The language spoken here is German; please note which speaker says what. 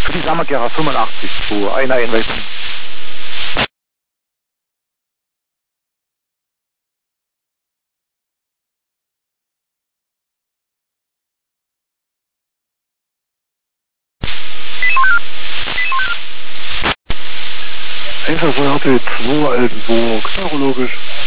Speaker 1: Für die Sammergera 85 zu einer Invasion. Einfachwohl HP 2 Altenburg, neurologisch.